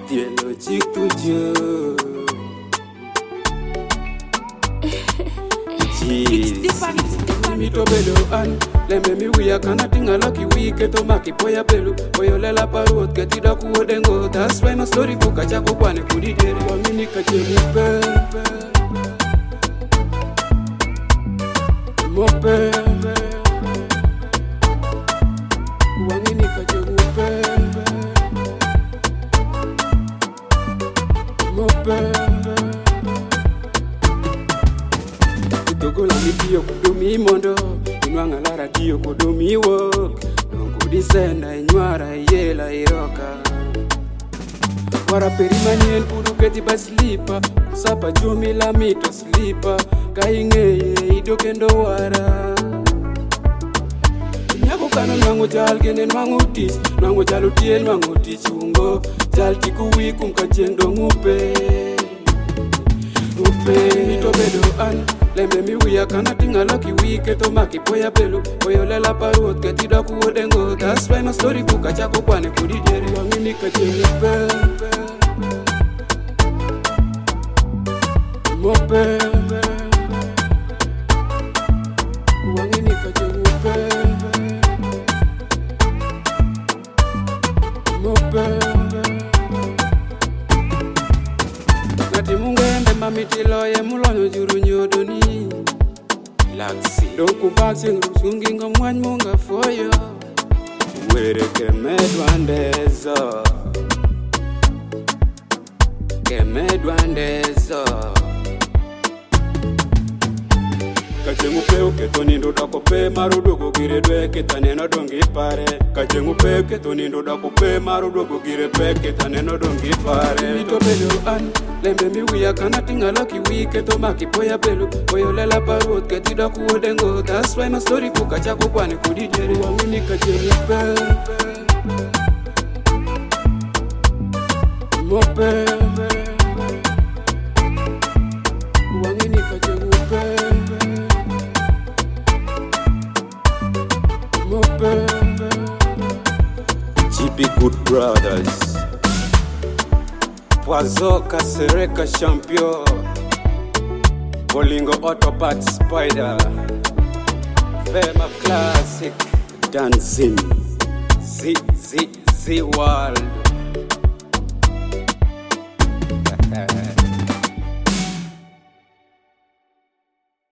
Tielo chik tujo. Mi to bedo an lembe mi wiya kana tinga lucky week to maki poya pelu oyo lela parot ke tida ku dengo. That's why my story book acha ko kwane kudi dere wa mini ka chemu pe mo pe wa mini ka chemu pe mo pe Togo la mi tiyo kudumi mondo Inwanga lara tiyo kudumi wok Nongu disenda inywara yela iroka Wara perimani en pudu keti ba slipa Sapa jumi la mito slipa Kaingeye idokendo wara Nyako kano nwango jal genen nwango tis Nwango jalo tiye nwango tichungo Jal tiku wikum kachendo ngupe Mito bedo an lembe mi wiya kana tinga lucky week to maki poya pelu oyo lela parot ke tida ku dengo. That's why my story book acha ko kwane kudi dere wa mini ka chemu pe mo pe wa mini ka chemu pe mo pe Nati mungembe mamiti loye mulonyo juru nyodoni Laksi Doku baksing rusungi ngomwan munga foyo Were kemedwandezo Kemedwandezo Kachengu pe uketoni ndoda kope marudogo gire dwe ketaneno dongi pare Kachengu pe uketoni ndoda kope marudogo gire dwe ketaneno dongi pare Mito bedo an lembe mi wiya kana tinga lucky week to maki poya pelu oyo lela parot ke tida ku dengo. That's why my story book acha ko kwane kudi dere wa mini ka chemu pe mo pe wa mini ka chemu pe mo pe GP Good Brothers Wazoka Sereka Champion Bolingo Autopat Spider Fema Classic Dancing Z World